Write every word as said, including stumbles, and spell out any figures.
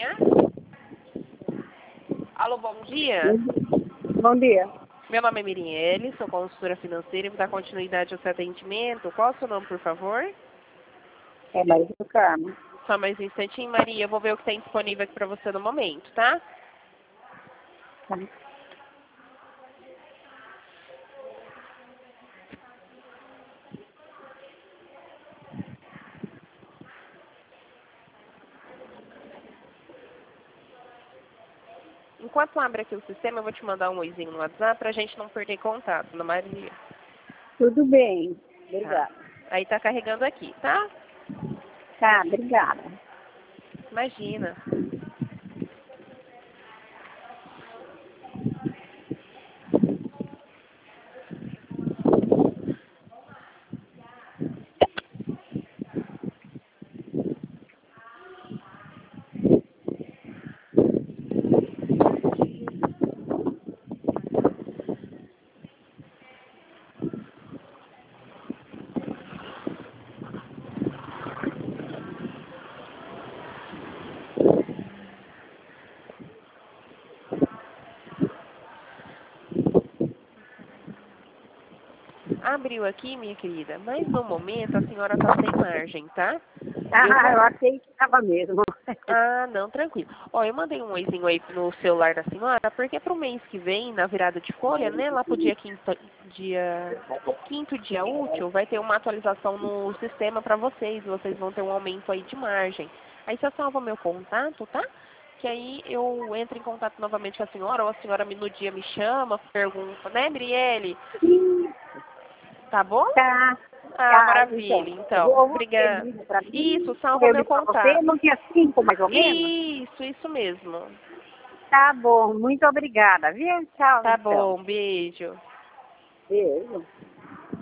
dia. Alô, bom dia. Bom dia. Meu nome é Mirielle, sou consultora financeira e vou dar continuidade ao seu atendimento. Qual é o seu nome, por favor? É Maria do Carmo. Só mais um instantinho, Maria. Eu vou ver o que tem disponível aqui para você no momento, tá? Tá. Enquanto abre aqui o sistema, eu vou te mandar um oizinho no WhatsApp pra gente não perder contato, na Maria. Tudo bem. Tá. Obrigada. Aí tá carregando aqui, tá? Tá, obrigada. Imagina. Abriu aqui, minha querida, mas no momento a senhora tá sem margem, tá? Ah, Eu vou- eu achei que estava mesmo. Ah, não, tranquilo. Ó, eu mandei um oizinho aí no celular da senhora, porque pro mês que vem, na virada de folha, né, lá pro dia quinto, dia, quinto dia útil, vai ter uma atualização no sistema para vocês, vocês vão ter um aumento aí de margem. Aí você salva meu contato, tá? Que aí eu entro em contato novamente com a senhora, ou a senhora me- no dia me chama, pergunta, né, Brielle? Tá bom? Tá. Ah, Tá, maravilha, então. então. Eu vou Obrigada. ter para mim. Isso, salva Eu meu li para você, contato. no dia cinco, mais ou menos? Isso, isso mesmo. Tá bom, muito obrigada, viu? Tchau, Tá então. bom, beijo. Beijo.